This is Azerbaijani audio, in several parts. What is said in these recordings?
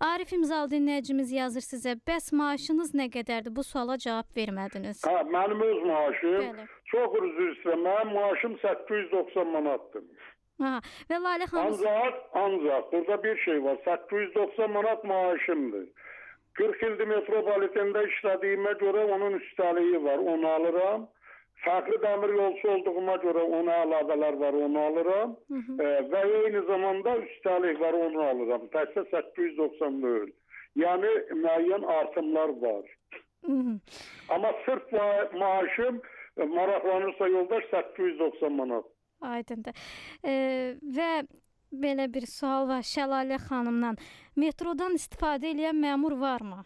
Arif İmzalı dinləyicimiz yazır sizə, bəs maaşınız nə qədərdir? Bu suala cavab vermədiniz. Mənim öz maaşım, Bəli. çox üzr istəyirəm, mənim maaşım 890 manatdır. Və Lalə xanım... Ancaq burada bir şey var, 890 manat maaşımdır. 40 ildir metropolitende işlədiyimə görə onun üstəliyi var, onu alıram. Fərqli dəmir yolçu olduğuma görə ona əlavələr var, onu alıram. Və eyni zamanda üstəlik var, onu alıram. Təkcə 890 deyil. Yəni müəyyən artımlar var. Amma sırf maaşım maraqlanırsa yoldaş 890 manat. Aydındır. Və belə bir sual var Şəlalə xanımdan. Metrodan istifadə edən məmur varmı?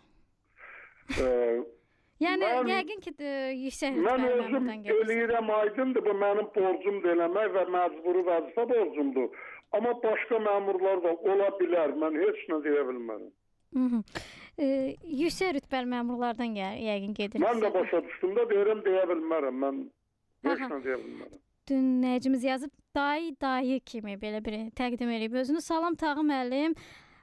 Yəni yəqin ki, yüksək mən özüm eləyirəm, aydındır, bu mənim borcumdur eləmək və məcburi vəzifə borcumdur. Amma başqa məmurlar da ola bilər, mən heç nə deyə bilmərəm. Yüksək rütbəli məmurlardan yəqin gedir. Mən də başa düşdüm də deyirəm, deyə bilmərəm, mən heç nə deyə bilmərəm. Dinləyicimiz yazıb, dayı kimi belə bir təqdim edib özünü. Salam Tağı müəllim.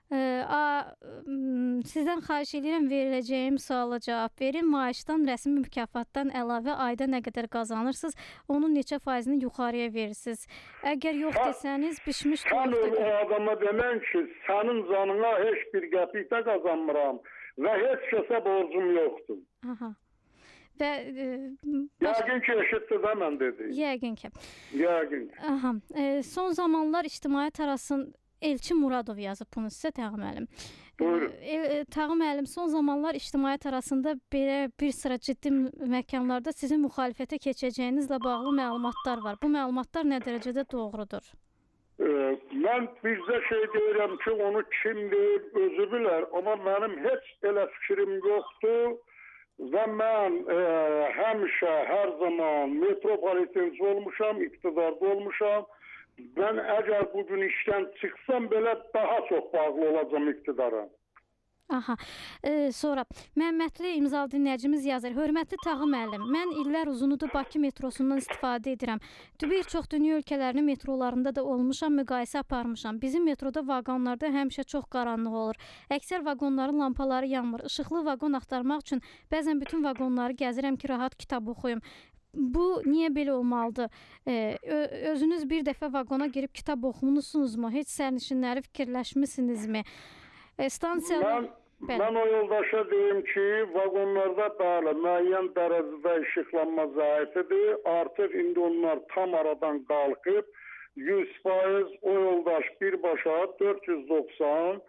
Sizdən xahiş edirəm, veriləcəyim suala cavab verin. Maaşdan, rəsmi mükafatdan əlavə ayda nə qədər qazanırsınız, onun neçə faizini yuxarıya verirsiniz? Əgər yox desəniz, bişmiş toyuqdur. Sən o adama demən ki, sənin canına heç bir qəpikdə qazanmıram və heç kəsə borcum yoxdur. Və yəqin ki, eşitdi də mən dedi. Yəqin ki. Yəqin. Son zamanlar ictimaiyyət arasında Elçi Muradov yazıb bunu sizə Tağı müəllim. Tağı müəllim, son zamanlar ictimaiyyət arasında belə bir sıra ciddi məkanlarda sizin müxalifətə keçəcəyinizlə bağlı məlumatlar var. Bu məlumatlar nə dərəcədə doğrudur? Mən bizdə şey deyirəm ki, onu kim deyib özü bilər, amma mənim heç elə fikrim yoxdur. Və mən həmişə, hər zaman metropolitenci olmuşam, iqtidarda olmuşam. Ben əgər bugün işdən çıxsam belə daha çox bağlı olacağım iqtidara. Sonra Məmmədli İmzalı dinləyicimiz yazır. Hörmətli Tağı müəllim, mən illər uzunudur Bakı metrosundan istifadə edirəm. Bir çox dünya ölkələrinin metrolarında da olmuşam, müqayisə aparmışam. Bizim metroda vaqonlarda həmişə çox qaranlıq olur. Əksər vaqonların lampaları yanmır. İşıqlı vaqon axtarmaq üçün bəzən bütün vaqonları gəzirəm ki, rahat kitab oxuyum. Bu niyə belə olmalıdır? Özünüz bir dəfə vaqona girib kitab oxumusunuzmu? Heç sərnişinləri fikirləşmisinizmi? Mən o yoldaşa deyim ki, vaqonlarda bəli, müəyyən dərəcədə işıqlanma zəifidir. Artıq indi onlar tam aradan qalxıb 100% o yoldaş birbaşa 490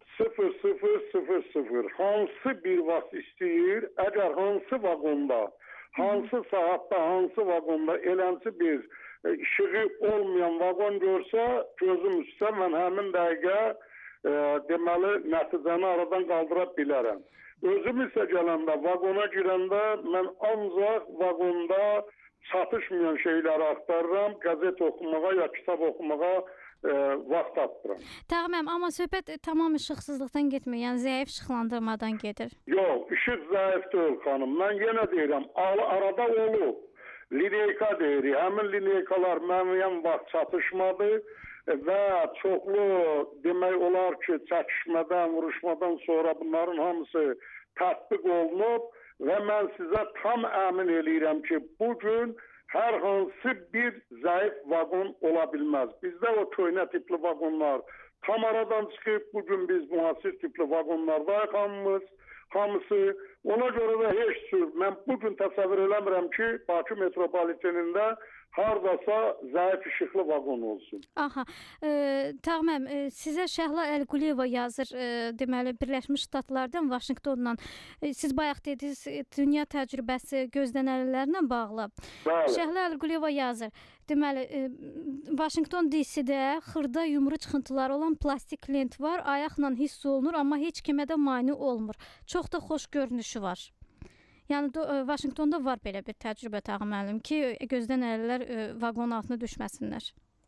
0000 hansı bir vaxt istəyir, əgər hansı vaqonda, hansı saatda, hansı vaqonda eləncə bir işığı olmayan vaqon görsə, gözüm üstə mən həmin dəqiqə deməli nəticəni aradan qaldıra bilərəm. Özüm isə gələndə, vaqona girəndə mən ancaq vaqonda çatışmayan şeyləri axtarıram, qəzet oxumağa ya kitab oxumağa vaxt tapıram. Tamam, amma söhbət tamam işıqsızlıqdan getmir, yəni zəif işıqlandırmadan gedir. Yox, işıq zəif deyil xanım. Mən yenə deyirəm, arada olub. Lineyka deyirik. Həmin lineykalar müəyyən vaxt çatışmadı və çoxlu demək olar ki, çəkişmədən, vuruşmadan sonra bunların hamısı tətbiq olunub və mən sizə tam əmin eləyirəm ki, bugün hər hansı bir zəif vaqon ola bilməz. Bizdə o köhnə tipli vaqonlar tam aradan çıxıb, bugün biz müasir tipli vaqonlardayıq hamısı. Ona görə də heç cür, mən bugün təsəvvür eləmirəm ki, Bakı metropolitenində hardasa zəif işıqlı vaqon olsun. Tamam, sizə Şəhla Əlquliyeva yazır, deməli Birləşmiş Ştatlardan, Vaşinqtondan. Siz bayaq dediniz, dünya təcrübəsi gözlənəlilərlə bağlı. Bəli. Şəhla Əlquliyeva yazır, deməli Vaşinqton DC-də xırda yumru çıxıntıları olan plastik lent var, ayaqla hiss olunur, amma heç kimə də mane olmur. Çox da xoş görünüşü var. Yəni Vaşinqtonda var belə bir təcrübə Tağı müəllim ki, gözlənilənlər vaqonun altına düşməsinlər.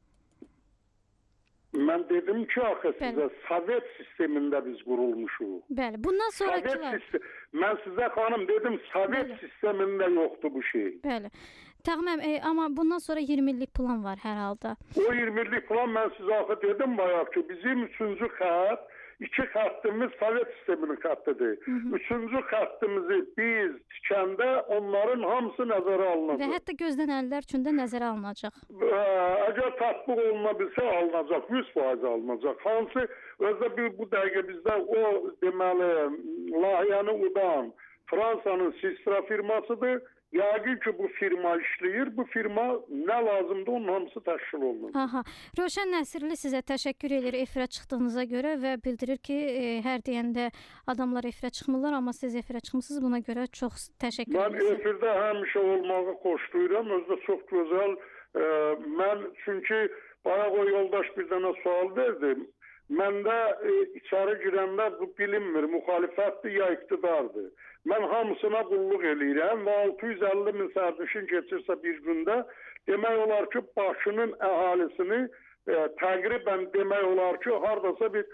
Mən dedim ki, axı sizə Sovet sistemində biz qurulmuşuq. Bəli, bundan sonrakılar. Mən sizə xanım dedim, Sovet sistemində yoxdur bu şey. Bəli. Tağı müəllim, amma bundan sonra 20 illik plan var hər halda. O 20 illik plan mən sizə axı dedim bayaq ki, bizim 3-cü xətt İki xəttimiz Sovet sisteminin xəttidir. Üçüncü xəttimizi biz tikəndə onların hamısı nəzərə alınacaq. Və hətta gözdən əllər üçün də nəzərə alınacaq. Əgər tətbiq oluna bilsə alınacaq, 100% alınacaq. Hansı özdə bu dəqiqə bizdə o deməli layihəni udan Fransanın Sistra firmasıdır. Yəqin ki, bu firma işləyir. Bu firma nə lazımdır, onun hamısı təşkil olunur. Aha. Rövşən Nəsirli sizə təşəkkür edir efirə çıxdığınıza görə və bildirir ki, hər deyəndə adamlar efirə çıxmırlar, amma siz efirə çıxmısınız. Buna görə çox təşəkkür edirəm. Mən efirdə həmişə olmağı xoşlayıram. Özdə çox gözəl. Mən çünki bayaq o yoldaş bir dənə sual verdi. Məndə içəri girəndə bu bilinmir, müxalifətdir ya iqtidardır. Mən hamısına qulluq eləyirəm və 650 min sərnişin keçirsə bir gündə demək olar ki, Bakının əhalisini təqribən demək olar ki, hardasa bir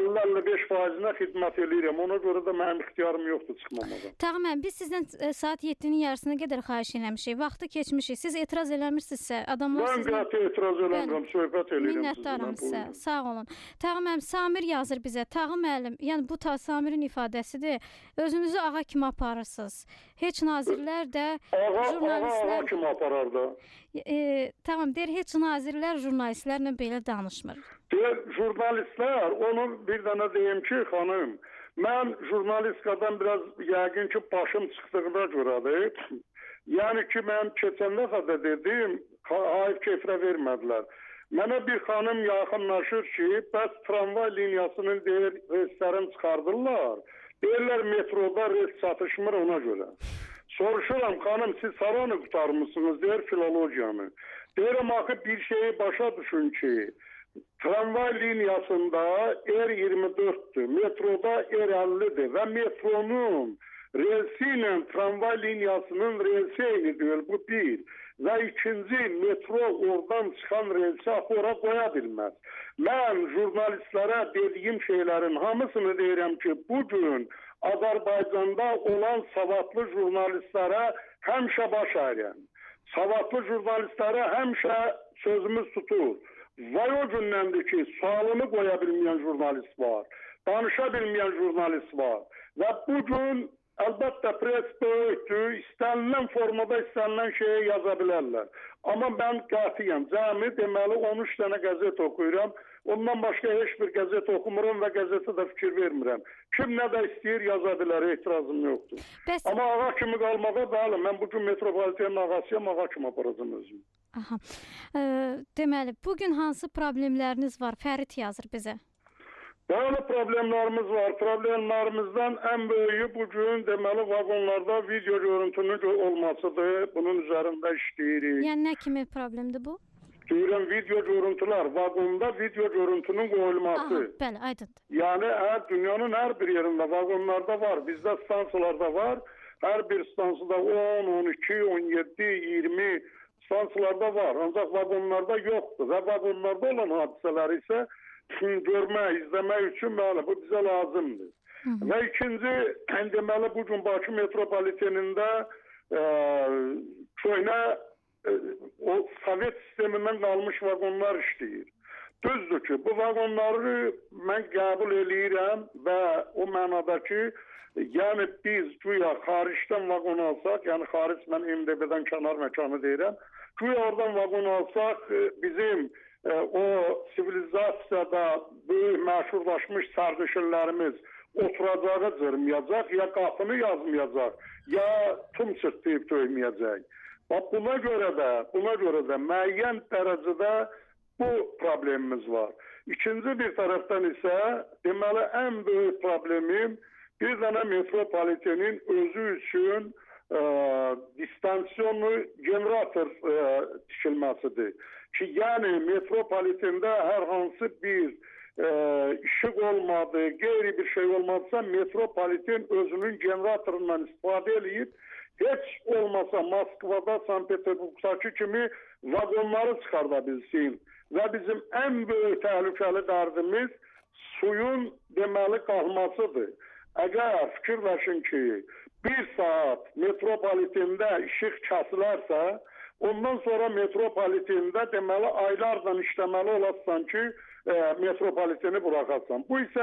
50-55%-nə xidmət eləyirəm. Ona görə də mənim ixtiyarım yoxdur çıxmamağa. Təğmən, biz sizdən saat 7-nin yarısına qədər xahiş eləmişik. Vaxtı keçmişik. Siz etiraz eləmirsinizsə, adamlar mən sizlə... qəti etiraz eləmirəm, söhbət eləyirəm. Minnətdaram sizə. Sağ olun. Təğmən, Samir yazır bizə. Tağı müəllim, yəni bu Samirin ifadəsidir. Özünüzü ağa kimi aparırsınız. Heç nazirlər də, jurnalistlər... Ağa kimi aparar da. Tamam, deyir, heç nazirlər jurnalistlərlə belə danışmır. Deyir, jurnalistlər, onu bir dənə deyim ki, xanım, mən jurnalistikadan biraz yəqin ki, başım çıxdığına görədir. Yəni ki, mən keçən dəfə də dedim, hayf keyfrə vermədilər. Mənə bir xanım yaxınlaşır ki, bəs tramvay liniyasının deyir, reyslərini çıxardırlar. Deyirlər, metroda reys çatışmır ona görə. Soruşuram, xanım, siz haranı qutarmışsınız, deyir, filologiyanı. Deyirəm, axı bir şeyi başa düşün ki, tramvay liniyasında R24'dür, metroda R50'dir və metronun relsi ilə tramvay liniyasının relsi eynidir, bu bir. Və ikinci, metro oradan çıxan relsi ora qoya bilməz. Mən jurnalistlərə dediyim şeylərin hamısını deyirəm ki, bugün Azərbaycanda olan savadlı jurnalistlərə həmişə baş əyirəm. Savadlı jurnalistlərə həmişə sözümüz tutur. Vay o gündəndir ki, sualını qoya bilməyən jurnalist var, danışa bilməyən jurnalist var. Və bugün əlbəttə pres böyükdür, istənilən formada istənilən şeyi yaza bilərlər. Amma mən qətiyəm, cəmi deməli 13 dənə qəzet oxuyuram. Ondan başqa heç bir qəzet oxumuram və qəzetə də fikir vermirəm. Kim nə də istəyir yaza bilər, etirazım yoxdur. Amma ağa kimi qalmağa bəli, mən bugün metropolitenin ağasıyam, ağa kimi aparacam özümü. Aha. Deməli, bugün hansı problemləriniz var? Fərid yazır bizə. Bəli, problemlərimiz var. Problemlərimizdən ən böyüyü bugün deməli vaqonlarda video görüntünün olmasıdır. Bunun üzərində işləyirik. Yəni nə kimi problemdir bu? Deyirəm, video görüntülər, vaqonda video görüntünün qoyulması. Aha, bəli, aydındır. Yəni, dünyanın hər bir yerində vaqonlarda var, bizdə stansiyalarda var. Hər bir stansiyada 10, 12, 17, 20 stansiyalarda var. Ancaq vaqonlarda yoxdur və vaqonlarda olan hadisələri isə görmək, izləmək üçün bəli, bu bizə lazımdır. Və ikinci, deməli, bugün Bakı metropolitenində köynə o Sovet sistemindən qalmış vaqonlar işləyir. Düzdür ki, bu vaqonları mən qəbul eləyirəm və o mənada ki, yəni biz güya xaricdən vaqon alsaq, yəni xaric mən MDB-dən kənar məkanı deyirəm, güya oradan vaqon alsaq bizim o sivilizasiyada böyük məşhurlaşmış sərnişinlərimiz oturacağı cırmayacaq, ya qapını yazmayacaq, ya tum çırtlayıb döyməyəcək. Buna görə də müəyyən dərəcədə bu problemimiz var. İkinci bir tərəfdən isə deməli ən böyük problemim bir dənə metropolitenin özü üçün distansiyonlu generator tikilməsidir. Ki, yəni metropolitende hər hansı bir işıq olmadı, qeyri bir şey olmadısa metropoliten özünün generatorundan istifadə edib heç olmasa Moskvada, Sankt-Peterburgdakı kimi vaqonları çıxarda bilsin. Və bizim ən böyük təhlükəli dərdimiz suyun deməli qalmasıdır. Əgər fikirləşin ki, bir saat metropolitende işıq kəsilərsə, ondan sonra metropolitende deməli aylarla işləməli olasın ki, metropoliteni buraxasan. Bu isə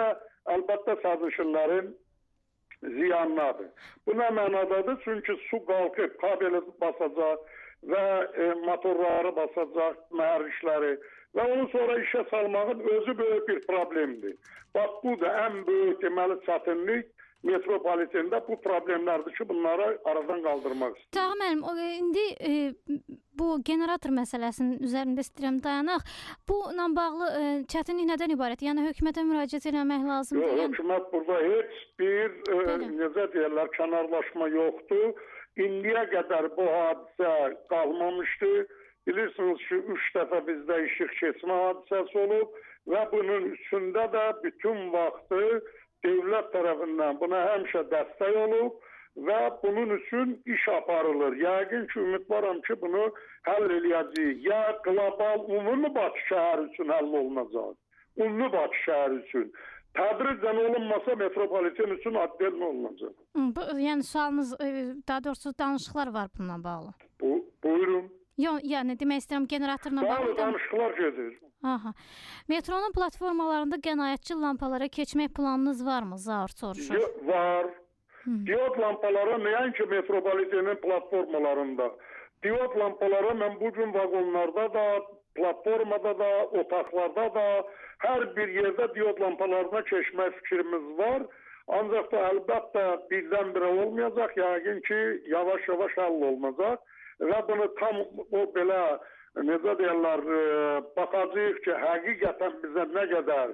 əlbəttə sazişinlərin ziyanladır. Bu nə mənadadır? Çünki su qalxıb kabeli basacaq və motorları basacaq, mühərrikləri və onu sonra işə salmağın özü böyük bir problemdir. Bax, bu da ən böyük deməli çətinlik metropolitenda bu problemlərdir ki, bunları aradan qaldırmaq istəyir. Tağı müəllim, indi bu generator məsələsinin üzərində istəyirəm dayanaq. Bununla bağlı çətinlik nədən ibarət? Yəni hökumətə müraciət etmək lazımdır. Yox, hökumət burada heç bir necə deyirlər, kənarlaşma yoxdur. İndiyə qədər bu hadisə qalmamışdı. Bilirsiniz ki, 3 dəfə bizdə işıq keçmə hadisəsi olub və bunun üçündə də bütün vaxtı dövlət tərəfindən buna həmişə dəstək olub və bunun üçün iş aparılır. Yəqin ki, ümidvaram ki, bunu həll eləyəcəyik. Ya qlobal ümumi Bakı şəhəri üçün həll olunacaq. Ümumi Bakı şəhəri üçün. Tədricən olunmasa metropoliten üçün addelmə olunacaq. Yəni sualınız, daha doğrusu danışıqlar var bununla bağlı. Buyurun. Yox, yəni demək istəyirəm generatorla bağlı. Danışıqlar gedir. Aha. Metronun platformalarında qənaətçi lampalara keçmək planınız varmı? Zaur soruşur. Var. Diod lampalara nəinki metropolitenin platformalarında. Diod lampalara mən bugün vagonlarda da, platformada da, otaqlarda da, hər bir yerdə diod lampalarına keçmək fikrimiz var. Ancaq da əlbəttə birdən-birə olmayacaq. Yəqin ki, yavaş-yavaş həll olunacaq. Və bunu tam o belə, necə deyirlər, baxacaq ki, həqiqətən bizə nə qədər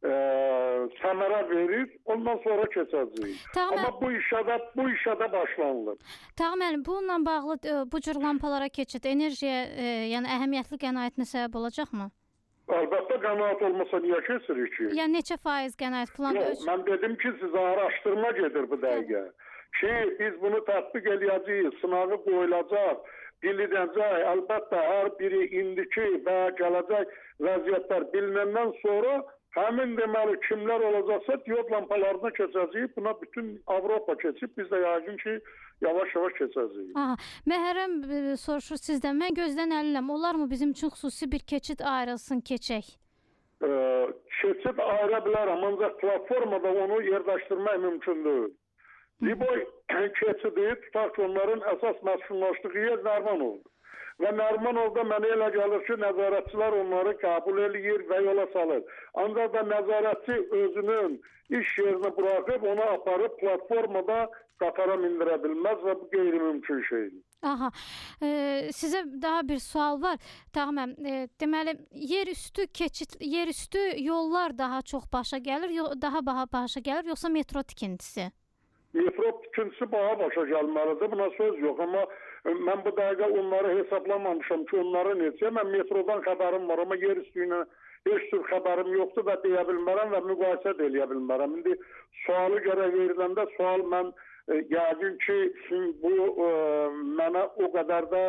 səmərə verir, ondan sonra keçəcəyik. Amma bu işə də başlanılır. Tağı müəllim, bununla bağlı bu cür lampalara keçid enerjiyə, yəni əhəmiyyətli qənaətinə səbəb olacaqmı? Əlbəttə qənaət olmasa niyə keçirik ki? Yəni neçə faiz qənaət falan? Yox, mən dedim ki, sizə araşdırma gedir bu dəqiqə. Ki, biz bunu tətbiq eləyəcəyik, sınağı qoyulacaq, bilinəcək, əlbəttə hər biri indiki və gələcək vəziyyətlər bilinəndən sonra həmin deməli kimlər olacaqsa diod lampalarına keçəcəyik, buna bütün Avropa keçib, biz də yəqin ki, yavaş-yavaş keçəcəyik. Məhərrəm soruşur sizdən, mən gözdən əliləm, olar mı bizim üçün xüsusi bir keçid ayrılsın, keçək? Keçid ayıra bilərəm, ancaq platformada onu yerləşdirmək mümkün deyil. Liboy keçidi, tutaq ki, onların əsas məskunlaşdığı yer Nərmanovdur. Və Nərmanovda mənə elə gəlir ki, nəzarətçilər onları qəbul eləyir və yola salır. Ancaq da nəzarətçi özünün iş yerini buraxıb, onu aparıb platformada qatara mindirə bilməz və bu qeyri-mümkün şeydir. Aha, sizə daha bir sual var. Tamam, deməli yerüstü yollar daha çox başa gəlir, daha başa gəlir, yoxsa metro tikintisi? Metro tikintisi baha başa gəlməlidir, buna söz yox. Amma mən bu dəqiqə onları hesablamamışam ki, onları necə. Mən metrodan xəbərim var, amma yer üstü ilə heç tür xəbərim yoxdur və deyə bilmərəm və müqayisə də eləyə bilmərəm. İndi sualı gərək veriləndə sual mən yəqin ki, bu mənə o qədər də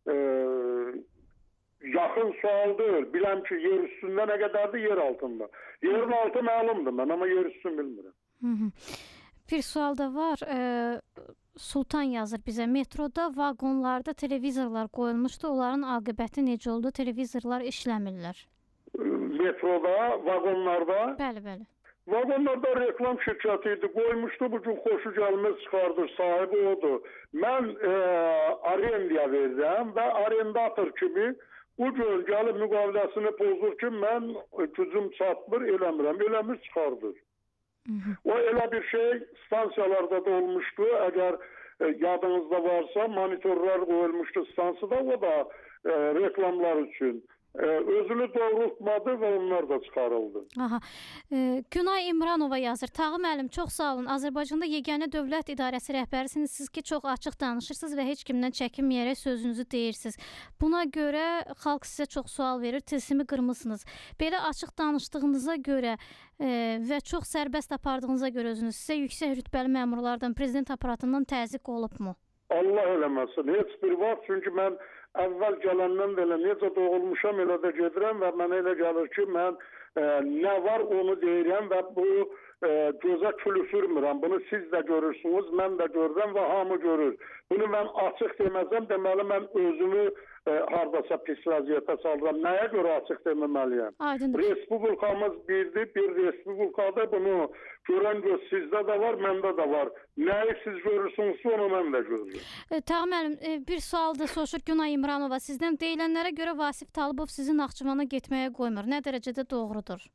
yaxın sual deyil. Biləm ki, yer üstündə nə qədərdir, yer altında. Yerin altı məlumdur mən, amma yer üstünü bilmirəm. Bir sual da var. Sultan yazır bizə. Metroda, vaqonlarda televizorlar qoyulmuşdu. Onların aqibəti necə oldu? Televizorlar işləmirlər. Metroda, vaqonlarda? Bəli, bəli. Vaqonlarda reklam şirkəti idi. Qoymuşdu, bugün xoşu gəlməz çıxardır. Sahibi odur. Mən arendaya verirəm və arendator kimi bugün gəlib müqaviləsini pozur ki, mən gücüm çatmır, eləmirəm. Eləmir, çıxardır. O elə bir şey stansiyalarda da olmuşdu. Əgər yadınızda varsa, monitorlar qoyulmuşdu stansiyada, o da reklamlar üçün. Özünü doğrultmadı və onlar da çıxarıldı. Aha. Günay İmranova yazır. Tağı müəllim, çox sağ olun. Azərbaycanda yeganə dövlət idarəsi rəhbərisiniz. Siz ki, çox açıq danışırsınız və heç kimdən çəkinməyərək sözünüzü deyirsiniz. Buna görə xalq sizə çox sual verir, tilsimi qırmısınız. Belə açıq danışdığınıza görə və çox sərbəst apardığınıza görə özünüz sizə yüksək rütbəli məmurlardan, prezident aparatından təzyiq olubmu? Allah eləməsin. Heç bir vaxt, çünki mən əvvəl gələndən belə necə doğulmuşam, elə də gedirəm və mənə elə gəlir ki, mən nə var onu deyirəm və bu göze külüfürmürəm. Bunu siz də görürsünüz, mən də görürəm və hamı görür. Bunu mən açıq deməzəm, deməli mən özümü hardasa pis vəziyyətə salıram. Nəyə görə açıq deməməliyəm? Aydındır. Respublikamız birdir, bir respublikadır. Bunu görən göz sizdə də var, məndə də var. Nəyi siz görürsünüz, onu mən də görürüm. Tağı müəllim, bir sual da soruşur Günay İmramova sizdən. Deyilənlərə görə Vasif Talıbov sizi Naxçıvana getməyə qoymur. Nə dərəcədə doğrudur?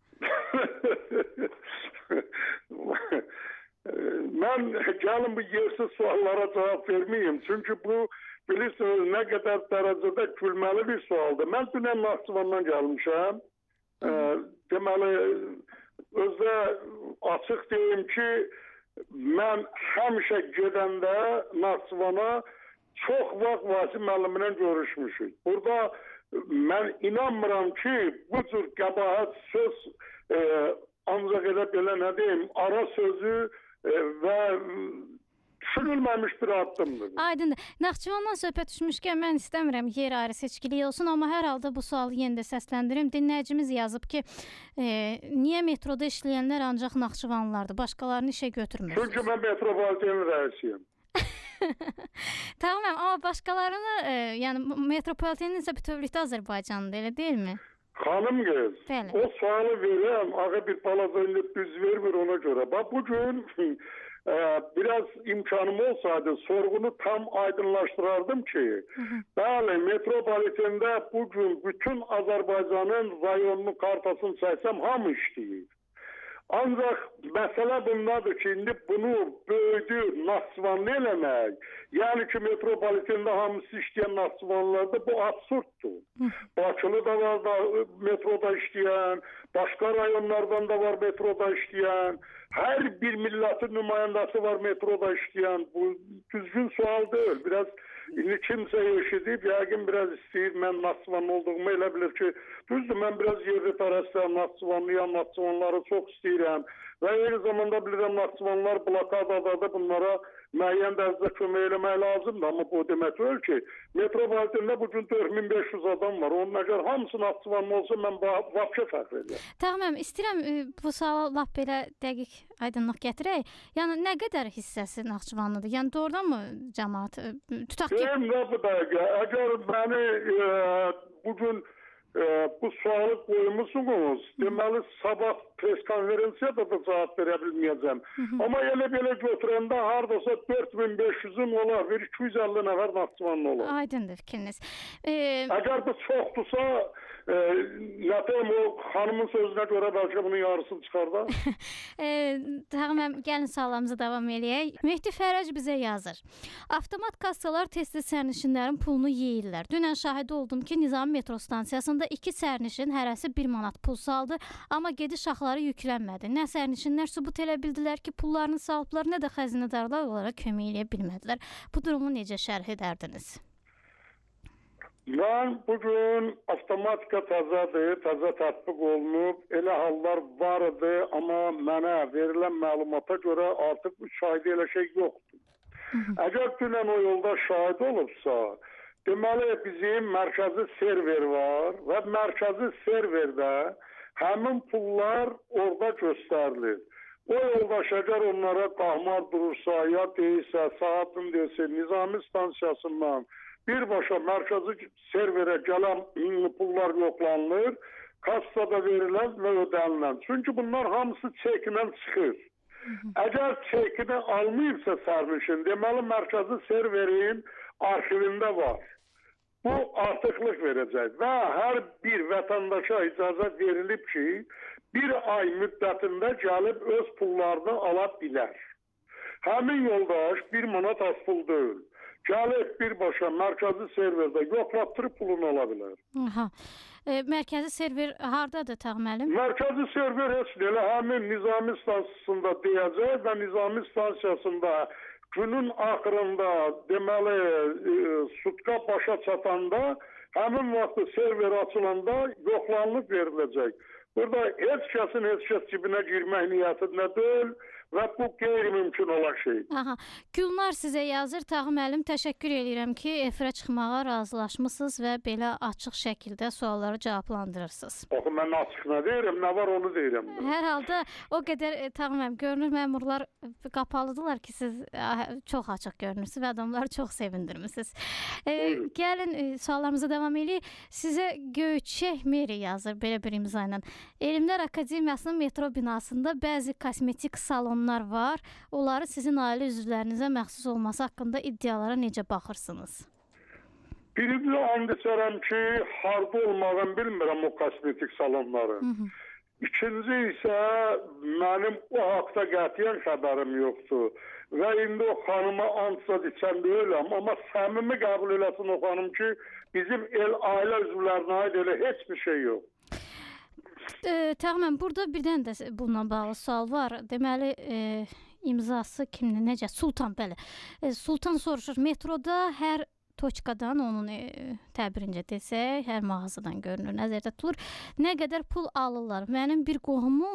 Mən gəlin bu yersiz suallara cavab verməyim. Çünki bu bilirsiniz nə qədər dərəcədə gülməli bir sualdır. Mən dünən Naxçıvandan gəlmişəm. Deməli, özdə açıq deyim ki, mən həmişə gedəndə Naxçıvana çox vaxt Vasif müəllimlə görüşmüşük. Burada mən inanmıram ki, bu cür qəbahət söz ancaq elə nə deyim, ara sözü və düşünülməmiş bir addımdır. Aydındır. Naxçıvandan söhbət düşmüşkən mən istəmirəm yer ayrı seçkiliyi olsun, amma hər halda bu sualı yenə də səsləndirim. Dinləyicimiz yazıb ki, niyə metroda işləyənlər ancaq Naxçıvanlılardır, başqalarını işə götürmürsünüz? Çünki mən metropolitenin rəisiyəm. Tamam, amma başqalarını, yəni metropolitenin isə bütövlükdə Azərbaycanlıdır, elə deyilmi? Xanım qız, o sualı verəm, ağa bir balaca düz vermir ona görə. Bax, bugün biraz imkanım olsaydı sorğunu tam aydınlaşdırardım ki, bəli, metropolitende bugün bütün Azərbaycanın rayonunu kartasını çəksəm hamı işləyir. Ancaq məsələ bundadır ki, indi bunu böyüdü Naxçıvanlı eləmək, yəni ki, metropolitende hamısı işləyən Naxçıvanlılarda bu absurddur. Bakılı da var da metroda işləyən, başqa rayonlardan da var metroda işləyən, hər bir millətin nümayəndəsi var metroda işləyən. Bu düzgün sual deyil. Biraz indi kimsə eşidib, yəqin biraz istəyir, mən Naxçıvanlı olduğumu elə bilir ki, düzdür, mən biraz yerli pərəstəm, Naxçıvanlıyam, Naxçıvanları çox istəyirəm və eyni zamanda bilirəm, Naxçıvanlar blokadadır, bunlara müəyyən dərəcədə kömək eləmək lazımdır, amma bu demək deyil ki, metropolitende bugün 4500 adam var, onun əgər hamısı Naxçıvanlı olsa, mən vapşə fərq edirəm. Tamam, istəyirəm bu suala lap belə dəqiq aydınlıq gətirək. Yəni, nə qədər hissəsi Naxçıvanlıdır? Yəni, doğrudan mı cəmaat? Tutaq ki... Deyim, nə bu dəqiqə, əgər məni bugün bu sualı qoymuşsunuz, deməli sabah pres konferansiyada da cavab verə bilməyəcəm. Amma elə belə götürəndə hardasa 4500-ün olar, 250 nəfər Naxçıvanlı olar. Aydındır fikriniz. Əgər bu çoxdursa, Nətəm o xanımın sözünə görə bəlkə bunun yarısını çıxardar. Tamam, gəlin suallarımıza davam eləyək. Mehdi Fərəc bizə yazır. Avtomat kassalar tez-tez sərnişinlərin pulunu yeyirlər. Dünən şahidi oldum ki, Nizami metro stansiyasında 2 sərnişin hərəsi 1 manat pul saldı, amma gediş haqları yüklənmədi. Nə sərnişinlər sübut elə bildilər ki, pullarını salıblar, nə də xəzinədarlar onlara kömək eləyə bilmədilər. Bu durumu necə şərh edərdiniz? Mən bugün avtomatika təzədir, təzə tətbiq olunub, elə hallar var idi, amma mənə verilən məlumata görə artıq 3 ayda elə şey yoxdur. Əgər dünən o yolda şahid olubsa, deməli bizim mərkəzi server var və mərkəzi serverdə həmin pullar orada göstərilir. O yoldaş əgər onlara qahmar durursa, ya deyilsə, saatın deyilsə, Nizami stansiyasından birbaşa mərkəzi serverə gələn pullar yoxlanılır, kassada verilən və ödənilən. Çünki bunlar hamısı çekinə çıxır. Əgər çekini almayıbsa sərnişin, deməli mərkəzi serverin arxivində var. Bu artıqlıq verəcək və hər bir vətəndaşa icazə verilib ki, bir ay müddətində gəlib öz pullarını ala bilər. Həmin yoldaş 1 manat az pul deyil. Gəlib birbaşa mərkəzi serverdə yoxlatdırıb pulunu ala bilər. Mərkəzi server hardadır Tağı müəllim? Mərkəzi server heç elə həmin Nizami stansiyasında deyəcək və Nizami stansiyasında günün axırında deməli sutka başa çatanda həmin vaxtı server açılanda yoxlanılıb veriləcək. Burada heç kəsin heç kəs cibinə girmək niyyətində deyil. və bu qeyri-mümkün olan şeydir. Aha. Gülnar sizə yazır. Tağı müəllim, təşəkkür edirəm ki, efirə çıxmağa razılaşmısınız və belə açıq şəkildə sualları cavablandırırsınız. Baxın, mən açıq nə deyirəm, nə var onu deyirəm. Hər halda o qədər Tağı müəllim, görünür məmurlar qapalıdılar ki, siz çox açıq görünürsünüz və adamları çox sevindirmisiniz. Gəlin suallarımıza davam edək. Sizə Göyçək Meri yazır belə bir imza ilə. Elmlər Akademiyasının metro binasında bəzi kosmetik salonlar var. Onları sizin ailə üzvlərinizə məxsus olması haqqında iddialara necə baxırsınız? Birinci and içərəm ki, harda olmağını bilmirəm o kosmetik salonları. İkinci isə mənim o haqda qətiyyən xəbərim yoxdur. Və indi o xanıma and içən deyiləm, amma səmimi qəbul eləsin o xanım ki, bizim ailə üzvlərinə aid elə heç bir şey yox. Təxminən burada birdən də bununla bağlı sual var. Deməli, imzası kimdir, necə? Sultan, bəli. Sultan soruşur, metroda hər toçkadan, onun təbirincə desək, hər mağazadan görünür, nəzərdə tutulur. Nə qədər pul alırlar? Mənim bir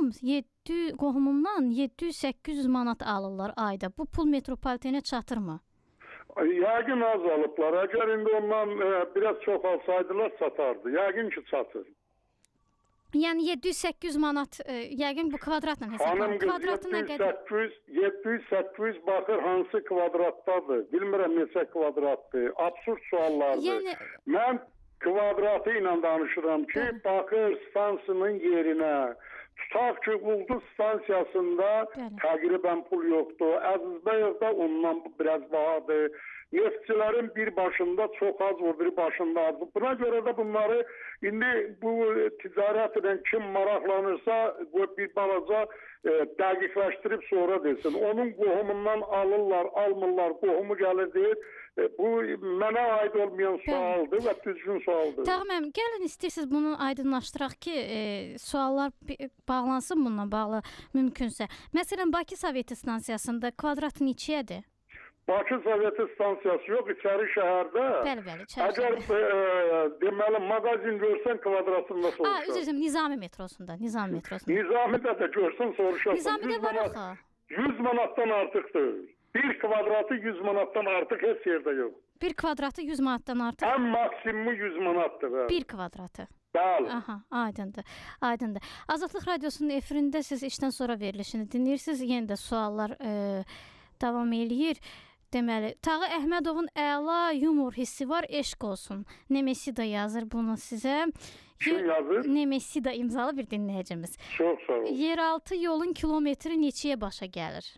qohumumdan 700-800 manat alırlar ayda. Bu pul metropolitenə çatırmı? Yəqin az alıblar. Əgər indi ondan biraz çox alsaydılar satardı. Yəqin ki, çatır. Yəni 700-800 manat, yəqin bu kvadratla hesablanır. Kvadratı nə qədər? 700-800 baxır hansı kvadratdadır. Bilmirəm neçə kvadratdır. Absurd suallardır. Yəni mən kvadratı ilə danışıram ki, baxır stansiyonun yerinə. Tutaq ki, Ulduz stansiyasında təqribən pul yoxdur. Əzizbəyovda ondan biraz bahadır. Neftçilərin bir başında çox az, o bir başında az. Buna görə də bunları indi bu ticarət edən kim maraqlanırsa bir balaca dəqiqləşdirib sonra desin. Onun qohumundan alırlar, almırlar, qohumu gəlir deyir. Bu mənə aid olmayan sualdır və düzgün sualdır. Təxminən, gəlin istəyirsiniz bunu aydınlaşdıraq ki, suallar bağlansın bununla bağlı mümkünsə. Məsələn, Bakı Soveti stansiyasında kvadrat neçəyədir? Bakı Soveti stansiyası yox, içəri şəhərdə. Bəli, içəri şəhərdə. Əgər deməli, mağazin görsən kvadratında soruşar. Üzr istəyirəm, Nizami metrosunda. Nizamidə də görsən soruşar. Nizamidə var axı. 100 manatdan artıqdır. Bir kvadratı 100 manatdan artıq heç yerdə yox. Bir kvadratı 100 manatdan artıq? Ən maksimumu 100 manatdır. Bəli. Bir kvadratı? Bəli. Aha, aydındır. Azadlıq Radiosunun efirində siz işdən sonra verilişini dinləyirsiniz. Yenə də suallar davam eləyir. Deməli, Tağı Əhmədovun əla yumor hissi var, eşq olsun. Nemesida yazır bunu sizə. Kim yazır? Nemesida imzalı bir dinləyicimiz. Çox sağ olun. Yeraltı yolun kilometri neçəyə başa gəlir?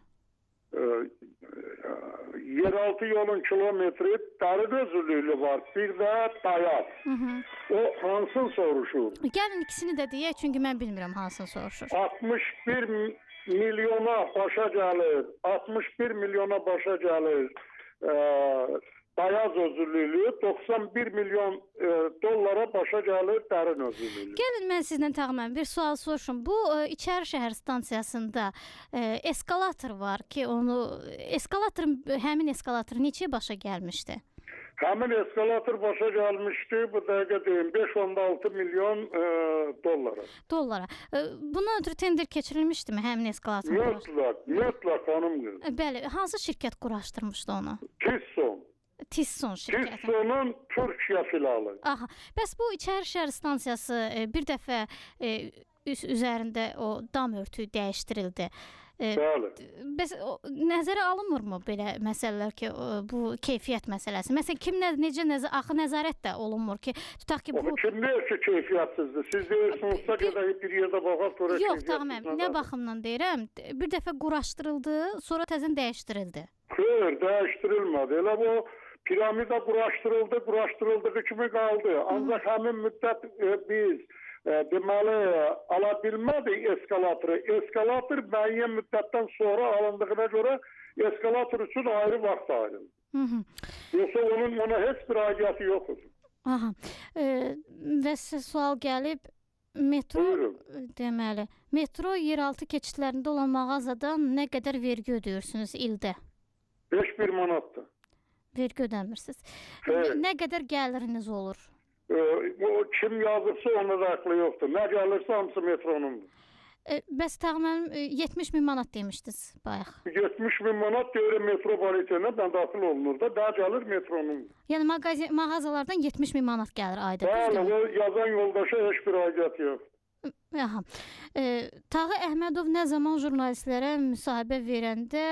Yeraltı yolun kilometri Dərib özürlüyü var, bir də Dayaz. O hansını soruşur? Gəlin ikisini də deyək, çünki mən bilmirəm hansını soruşur. 61 milyona başa gəlir. 61 milyona başa gəlir. Dayaz özürlüyü, 91 milyon dollara başa gəlir dərin özürlüyü. Gəlin mən sizdən təxminən bir sual soruşum. Bu İçəri şəhər stansiyasında eskalator var ki, həmin eskalator neçəyə başa gəlmişdi? Həmin eskalator başa gəlmişdi, bu dəqiqə deyim, 5.6 milyon dollara. Buna ötürü tender keçirilmişdimi həmin eskalator? Mütləq xanım qız. Bəli, hansı şirkət quraşdırmışdı onu? Tisson şirkəti. Tissonun Türkiyə filalı. Aha, bəs bu İçəri şəhər stansiyası bir dəfə üzərində o dam örtüyü dəyişdirildi. Bəli. Bəs nəzərə alınmırmı belə məsələlər ki, bu keyfiyyət məsələsi? Məsələn, necə nəzarət də olunmur ki, tutaq ki bu... Kim deyir ki, keyfiyyətsizdir? Siz deyirsinizsə qədər bir yerdə baxaq, sonra keyfiyyətsizdir. Yox, tamam, nə baxımdan deyirəm? Bir dəfə quraşdırıldı, sonra təzən dəyişdirildi. Xeyr, dəyişdirilmədi. Elə bu piramida quraşdırıldığı kimi qaldı. Ancaq həmin müddət biz deməli, ala bilmədik eskalatoru. Eskalator müəyyən müddətdən sonra alındığına görə eskalator üçün ayrı vaxt ayrılır. Yoxsa ona heç bir aidiyyəti yoxdur. Aha. Və sizə sual gəlib, deməli, metro yeraltı keçidlərində olan mağazadan nə qədər vergi ödəyirsiniz ildə? 5 manatdır. Vergi ödəmirsiniz. Nə qədər gəliriniz olur? Kim yazırsa ona da haqqı yoxdur. Nə gəlirsə hamısı metronundur. Bəs Tağı müəllim 70.000 manat demişdiniz bayaq. 70.000 manat deyirəm metropolitenə daxil olunur da, daha gəlir metronun. Yəni mağazalardan 70.000 manat gəlir ayda. Bəli, o yazan yoldaşa heç bir aidiyyəti yox. Aha. Tağı Əhmədov nə zaman jurnalistlərə müsahibə verəndə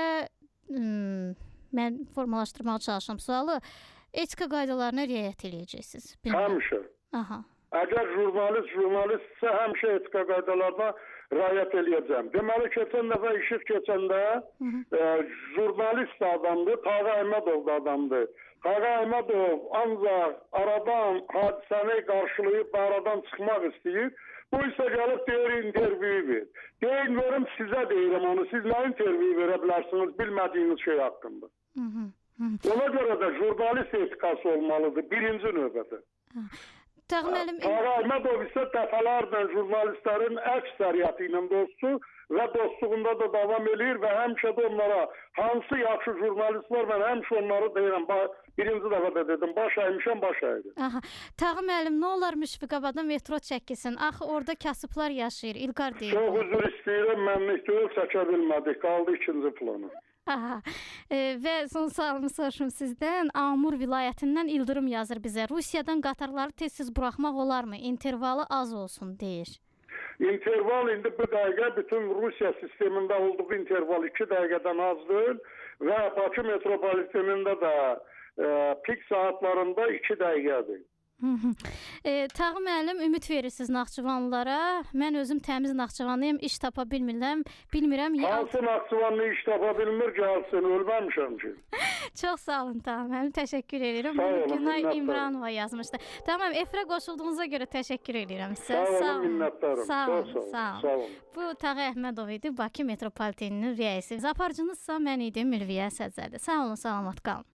mən formalaşdırmağa çalışıram sualı. Etika qaydalarına riayət edəcəksiniz. Həmişə. Aha. Əgər jurnalistsə həmişə etika qaydalarına riayət eləyəcəm. Deməli, keçən dəfə işıq keçəndə jurnalist adamdır, Tağı Əhmədov da adamdır. Tağı Əhmədov ancaq aradan hadisəni qarşılayıb aradan çıxmaq istəyir. Bu isə gəlib deyir, intervyu ver. Deyin, görüm sizə deyirəm onu, siz nə intervyu verə bilərsiniz bilmədiyiniz şey haqqında. Ona görə də jurnalist etikası olmalıdır, birinci növbədə. Tağı Əhmədov isə dəfələrlə jurnalistlərin əksəriyyəti ilə dostdur və dostluğunda da davam edir və həmişə də onlara hansı yaxşı jurnalist var, mən həmişə onları deyirəm, birinci dəfə də dedim, baş əymişəm, baş əydim. Tağı müəllim, nə olar Müşfiqabada metro çəkilsin? Axı orada kasıblar yaşayır, İlqar deyir. Çox üzr istəyirəm, mənlik deyil, çəkə bilmədik, qaldı ikinci plana. Və son sualımı soruşum sizdən. Amur vilayətindən İldırım yazır bizə. Rusiyadan qatarları tez-tez buraxmaq olarmı? İntervalı az olsun deyir. İnterval indi bu dəqiqə bütün Rusiya sistemində olduğu interval 2 dəqiqədən azdır və Bakı metropolitenində də pik saatlarında 2 dəqiqədir. Tağı müəllim, ümid verirsiniz Naxçıvanlılara. Mən özüm təmiz Naxçıvanlıyım, iş tapa bilmirəm. Hansı Naxçıvanlı iş tapa bilmir, gəlsin, ölməmişəm ki. Çox sağ olun Tağı müəllim, təşəkkür edirəm. Sağ olun, Günay İmranova yazmışdı. Tamam, efirə qoşulduğunuza görə təşəkkür edirəm sizə. Sağ olun, minnətdarım. Sağ olun. Bu Tağı Əhmədov idi, Bakı metropoliteninin rəisi. Aparıcınızsa mən idim Ülviyə Səccədi. Sağ olun, salamat qalın.